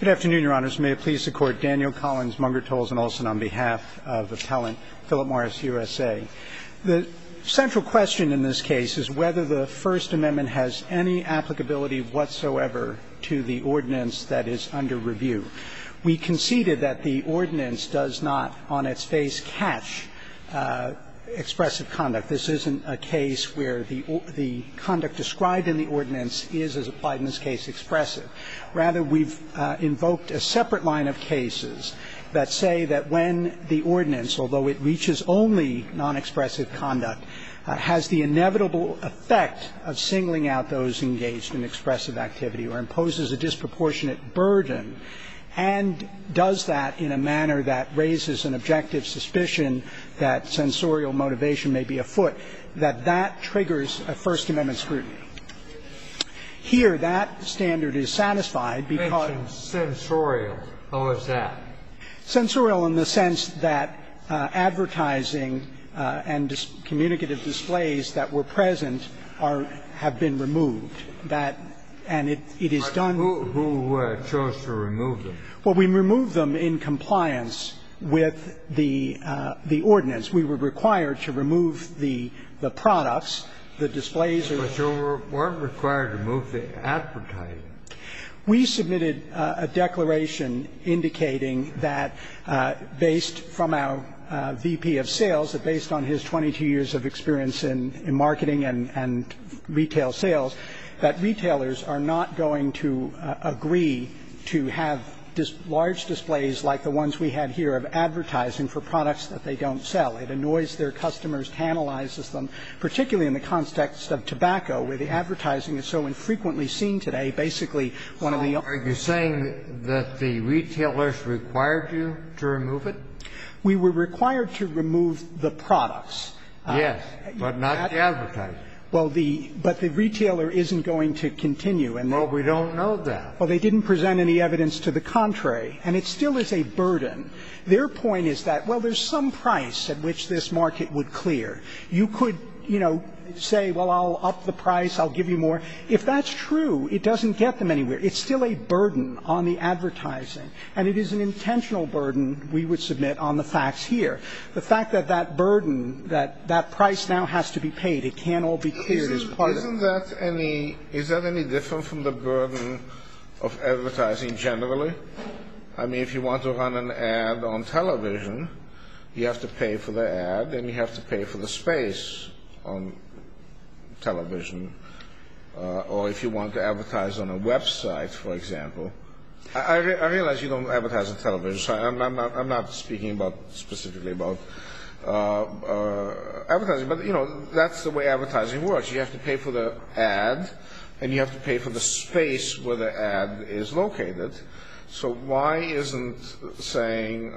Good afternoon, Your Honors. May it please the Court, Daniel Collins, Munger, Tolles, and Olson on behalf of Appellant Philip Morris USA. The central question in this case is whether the First Amendment has any applicability whatsoever to the ordinance that is under review. We conceded that the ordinance does not, on its face, catch expressive conduct. This isn't a case where the conduct described in the ordinance is, as applied in this case, expressive. Rather, we've invoked a separate line of cases that say that when the ordinance, although it reaches only non-expressive conduct, has the inevitable effect of singling out those engaged in expressive activity or imposes a disproportionate burden, and does that in a manner that raises an objective suspicion that censorial motivation may be afoot, that triggers a First Amendment scrutiny. Here, that standard is satisfied because censorial. How is that? Censorial in the sense that advertising and communicative displays that were present have been removed. And it is done. Who chose to remove them? Well, we removed them in compliance with the ordinance. We were required to remove the products, the displays. But you weren't required to remove the advertising. We submitted a declaration indicating that, based from our VP of sales, that based on his 22 years of experience in marketing and retail sales, that retailers are not going to agree to have large displays like the ones we had here of advertising for products that they don't sell. It annoys their customers, tantalizes them, particularly in the context of tobacco, where the advertising is so infrequently seen today. Basically, one of the Are you saying that the retailers required you to remove it? We were required to remove the products. Yes, but not the advertising. Well, but the retailer isn't going to continue. Well, we don't know that. Well, they didn't present any evidence to the contrary, and it still is a burden. Their point is that, well, there's some price at which this market would clear. You could, say, well, I'll up the price, I'll give you more. If that's true, it doesn't get them anywhere. It's still a burden on the advertising, and it is an intentional burden we would submit on the facts here. The fact that that burden, that price now has to be paid, it can't all be cleared as part of it. Is that any different from the burden of advertising generally? I mean, if you want to run an ad on television, you have to pay for the ad, and you have to pay for the space on television, or if you want to advertise on a website, for example. I realize you don't advertise on television, so I'm not speaking specifically about advertising, but that's the way advertising works. You have to pay for the ad, and you have to pay for the space where the ad is located. So why isn't saying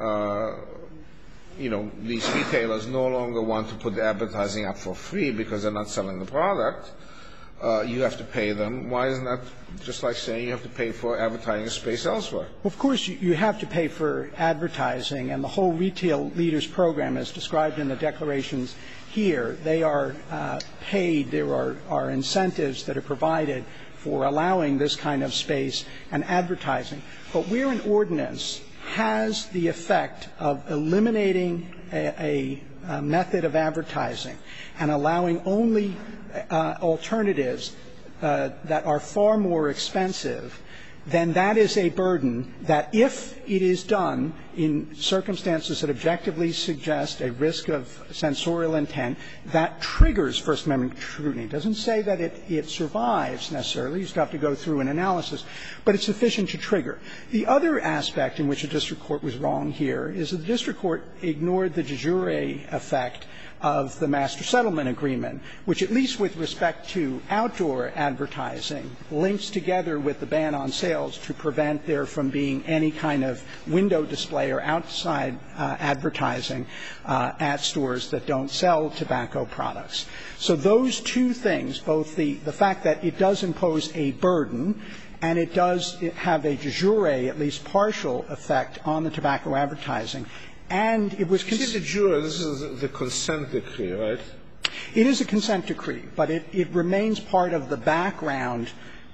these retailers no longer want to put the advertising up for free because they're not selling the product, you have to pay them. Why isn't that just like saying you have to pay for advertising space elsewhere? Well, of course, you have to pay for advertising, and the whole Retail Leaders Program, as described in the declarations here, they are paid. There are incentives that are provided for allowing this kind of space and advertising. But where an ordinance has the effect of eliminating a method of advertising and allowing only alternatives that are far more expensive, then that is a burden that, if it is done in circumstances that objectively suggest a risk of censorial intent, that triggers First Amendment scrutiny. It doesn't say that it survives necessarily. You still have to go through an analysis, but it's sufficient to trigger. The other aspect in which the district court was wrong here is that the district court ignored the de jure effect of the Master Settlement Agreement, which, at least with respect to outdoor advertising, links together with the ban on sales to prevent there from being any kind of window display or outside advertising at stores that don't sell tobacco products. So those two things, both the fact that it does impose a burden and it does have a de jure, at least partial, effect on the tobacco advertising, and it was considered de jure. This is the consent decree, right? It is a consent decree, but it remains part of the background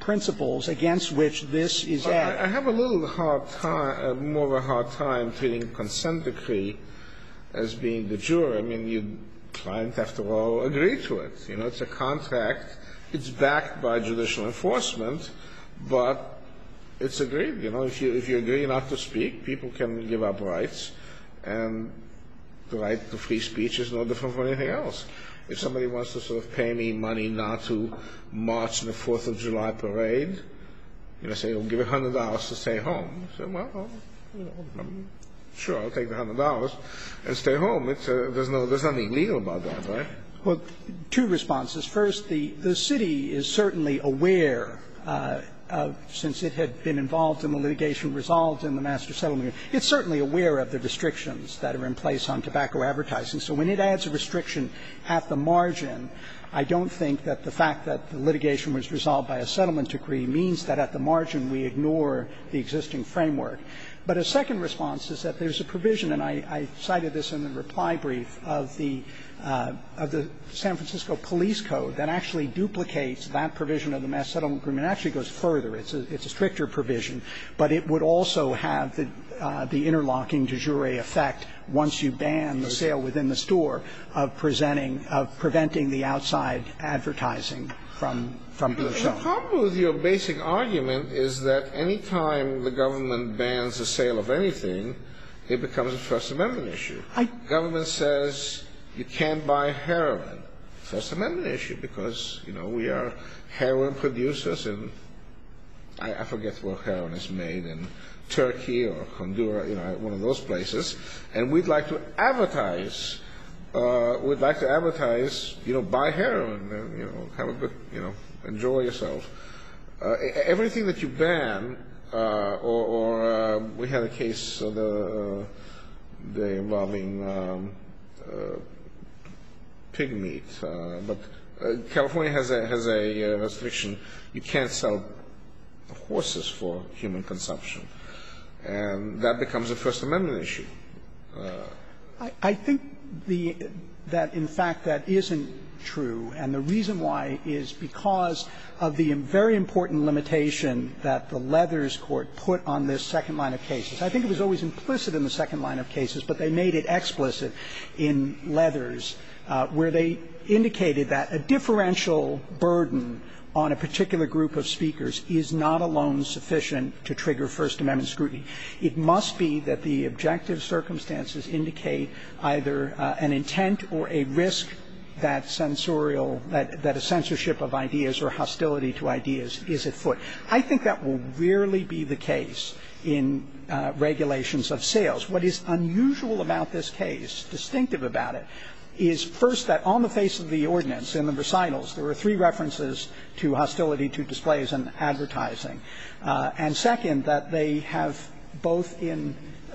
principles against which this is added. I have a little hard time, more of a hard time treating consent decree as being de jure. I mean, your client, after all, agreed to it. You know, it's a contract. It's backed by judicial enforcement, but it's agreed. You know, if you agree not to speak, people can give up rights, and the right to free speech is no different from anything else. If somebody wants to sort of pay me money not to march in the 4th of July parade, you know, say, "I'll give you $100 to stay home." I say, well, you know, sure, I'll take the $100 and stay home. There's nothing illegal about that, right? Well, two responses. First, the city is certainly aware since it had been involved in the litigation resolved in the master settlement agreement, it's certainly aware of the restrictions that are in place on tobacco advertising. So when it adds a restriction at the margin, I don't think that the fact that the litigation was resolved by a settlement decree means that at the margin we ignore the existing framework. But a second response is that there's a provision, and I cited this in the reply brief, of the San Francisco Police Code that actually duplicates that provision of the mass settlement agreement. It actually goes further. It's a stricter provision, but it would also have the interlocking de jure effect once you ban the sale within the store of preventing the outside advertising from being shown. The problem with your basic argument is that any time the government bans the sale of anything, it becomes a First Amendment issue. Government says you can't buy heroin. First Amendment issue because, you know, we are heroin producers and I forget where heroin is made, in Turkey or Honduras, you know, one of those places, and we'd like to advertise, you know, buy heroin, you know, have a good, you know, enjoy yourself. Everything that you ban, or we had a case involving pig meat, but California has a restriction. You can't sell horses for human consumption, and that becomes a First Amendment issue. I think that in fact that isn't true, and the reason why is because of the very important limitation that the Leathers Court put on this second line of cases. I think it was always implicit in the second line of cases, but they made it explicit in Leathers, where they indicated that a differential burden on a particular group of speakers is not alone sufficient to trigger First Amendment scrutiny. It must be that the objective circumstances indicate either an intent or a risk that that a censorship of ideas or hostility to ideas is at foot. I think that will rarely be the case in regulations of sales. What is unusual about this case, distinctive about it, is first that on the face of the ordinance in the recitals there were 3 references to hostility to displays and advertising, and second that they have both in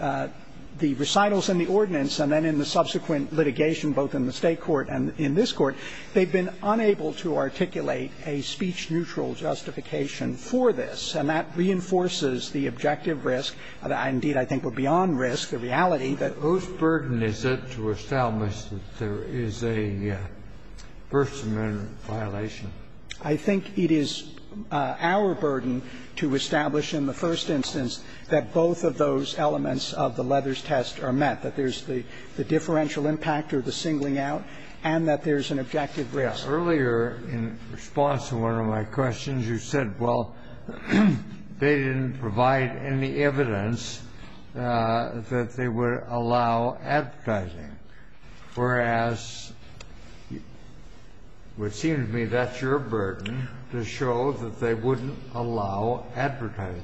the recitals and the ordinance and then in the subsequent litigation both in the state court and in this court, they've been unable to articulate a speech-neutral justification for this, and that reinforces the objective risk, indeed I think we're beyond risk, the reality that whose burden is it to establish that there is a First Amendment violation? I think it is our burden to establish in the first instance that both of those elements of the Leathers test are met, that there's the differential impact or the singling out, and that there's an objective risk. Earlier, in response to one of my questions, you said, well, they didn't provide any evidence that they would allow advertising, whereas it would seem to me that's your burden to show that they wouldn't allow advertising.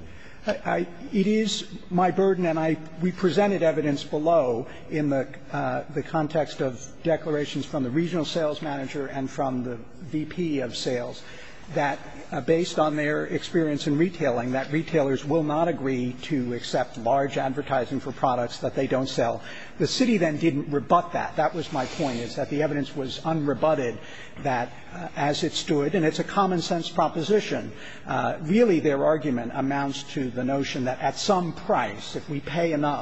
It is my burden, and we presented evidence below in the context of declarations from the regional sales manager and from the VP of sales that, based on their experience in retailing, that retailers will not agree to accept large advertising for products that they don't sell. The city then didn't rebut that. That was my point, is that the evidence was unrebutted, that as it stood, and it's a common-sense proposition, really their argument amounts to the notion that at some price, if we pay enough,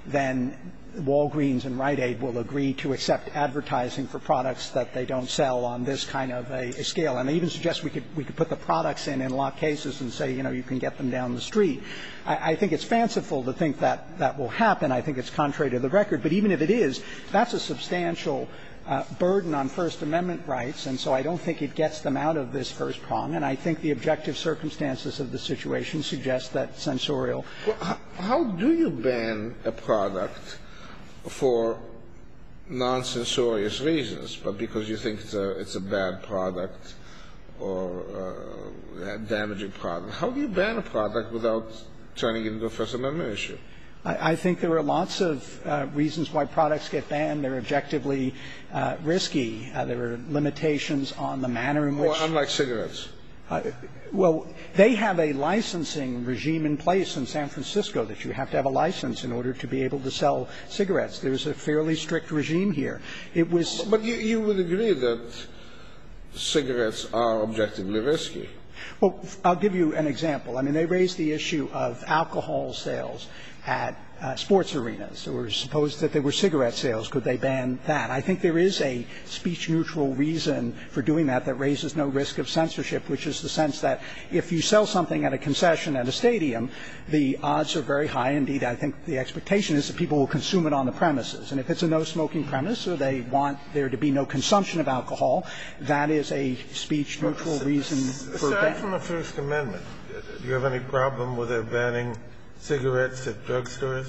then Walgreens and Rite Aid will agree to accept advertising for products that they don't sell on this kind of a scale. And they even suggest we could put the products in a lot of cases and say, you can get them down the street. I think it's fanciful to think that that will happen. I think it's contrary to the record. But even if it is, that's a substantial burden on First Amendment rights, and so I don't think it gets them out of this first prong. And I think the objective circumstances of the situation suggest that censorial. Well, how do you ban a product for non-censorious reasons, but because you think it's a bad product or a damaging product? How do you ban a product without turning it into a First Amendment issue? I think there are lots of reasons why products get banned. They're objectively risky. There are limitations on the manner in which. Well, unlike cigarettes. Well, they have a licensing regime in place in San Francisco that you have to have a license in order to be able to sell cigarettes. There's a fairly strict regime here. It was. But you would agree that cigarettes are objectively risky. Well, I'll give you an example. I mean, they raised the issue of alcohol sales at sports arenas. So it was supposed that they were cigarette sales. Could they ban that? I think there is a speech-neutral reason for doing that that raises no risk of censorship, which is the sense that if you sell something at a concession at a stadium, the odds are very high. Indeed, I think the expectation is that people will consume it on the premises. And if it's a no-smoking premise or they want there to be no consumption of alcohol, that is a speech-neutral reason for banning. Aside from the First Amendment, do you have any problem with their banning cigarettes at drugstores?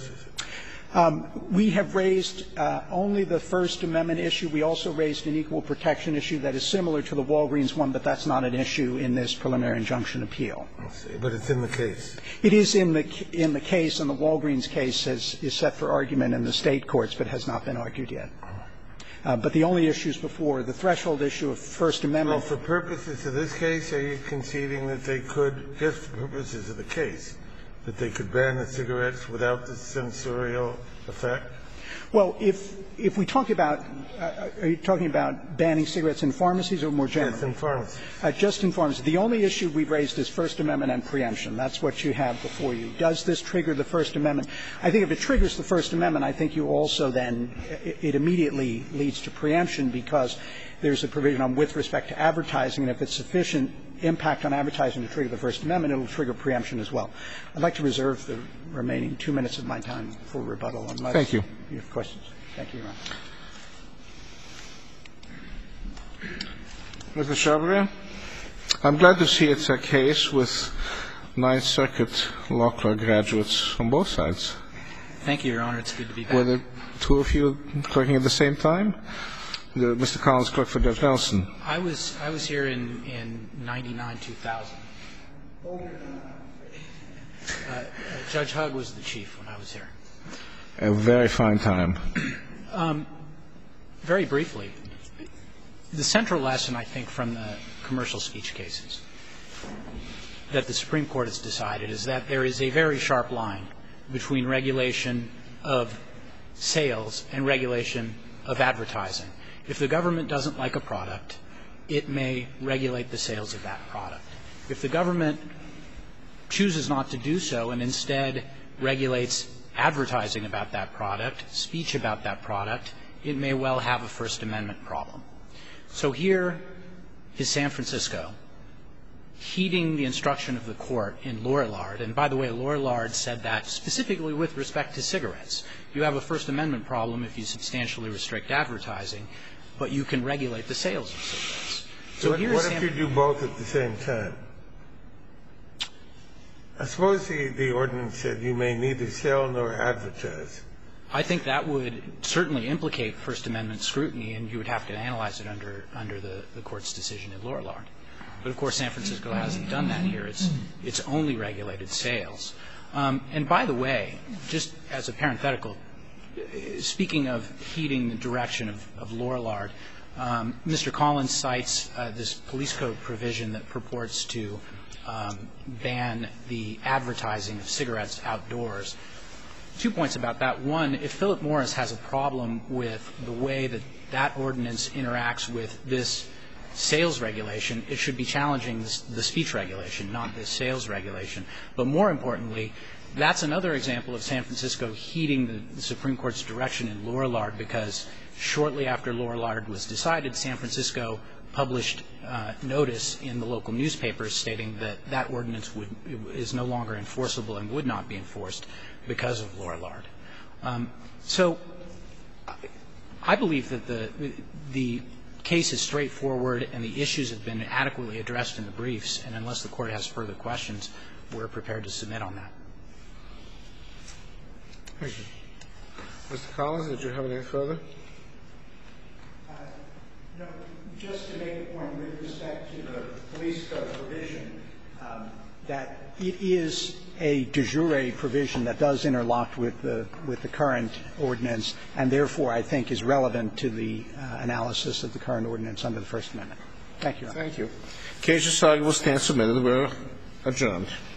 We have raised only the First Amendment issue. We also raised an equal protection issue that is similar to the Walgreens one, but that's not an issue in this preliminary injunction appeal. But it's in the case. It is in the case, and the Walgreens case is set for argument in the state courts, but has not been argued yet. But the only issues before, the threshold issue of First Amendment. Well, for purposes of this case, are you conceding that they could, just for purposes of the case, that they could ban the cigarettes without the censorial effect? Well, if we talk about, are you talking about banning cigarettes in pharmacies or more generally? Yes, in pharmacies. Just in pharmacies. The only issue we've raised is First Amendment and preemption. That's what you have before you. Does this trigger the First Amendment? I think if it triggers the First Amendment, I think you also then, it immediately leads to preemption because there's a provision on with respect to advertising, and if it's sufficient impact on advertising to trigger the First Amendment, it will trigger preemption as well. I'd like to reserve the remaining 2 minutes of my time for rebuttal unless you have questions. Thank you, Your Honor. Mr. Chevalier, I'm glad to see it's a case with Ninth Circuit law clerk graduates on both sides. Thank you, Your Honor. It's good to be back. Were the two of you clerking at the same time? Mr. Collins clerked for Judge Nelson. I was here in 99, 2000. Judge Hugg was the chief when I was here. A very fine time. Very briefly, the central lesson, I think, from the commercial speech cases that the Supreme Court has decided is that there is a very sharp line between regulation of sales and regulation of advertising. If the government doesn't like a product, it may regulate the sales of that product. If the government chooses not to do so and instead regulates advertising about that product, speech about that product, it may well have a First Amendment problem. So here is San Francisco heeding the instruction of the court in Lorillard. And by the way, Lorillard said that specifically with respect to cigarettes. You have a First Amendment problem if you substantially restrict advertising, but you can regulate the sales of cigarettes. So what if you do both at the same time? I suppose the ordinance said you may neither sell nor advertise. I think that would certainly implicate First Amendment scrutiny, and you would have to analyze it under the court's decision in Lorillard. But, of course, San Francisco hasn't done that here. It's only regulated sales. And by the way, just as a parenthetical, speaking of heeding the direction of Lorillard, Mr. Collins cites this police code provision that purports to ban the advertising of cigarettes outdoors. 2 points about that. One, if Philip Morris has a problem with the way that that ordinance interacts with this sales regulation, it should be challenging the speech regulation, not the sales regulation. But more importantly, That's another example of San Francisco heeding the Supreme Court's direction in Lorillard, because shortly after Lorillard was decided, San Francisco published notice in the local newspapers stating that that ordinance is no longer enforceable and would not be enforced because of Lorillard. So I believe that the case is straightforward and the issues have been adequately addressed in the briefs, and unless the Court has further questions, we're prepared to submit on that. Thank you. Mr. Collins, did you have anything further? No, just to make a point with respect to the police code provision, that it is a de jure provision that does interlock with the current ordinance, and therefore I think is relevant to the analysis of the current ordinance under the First Amendment. Thank you, Your Honor. Thank you. Case decided will stand submitted. We're adjourned.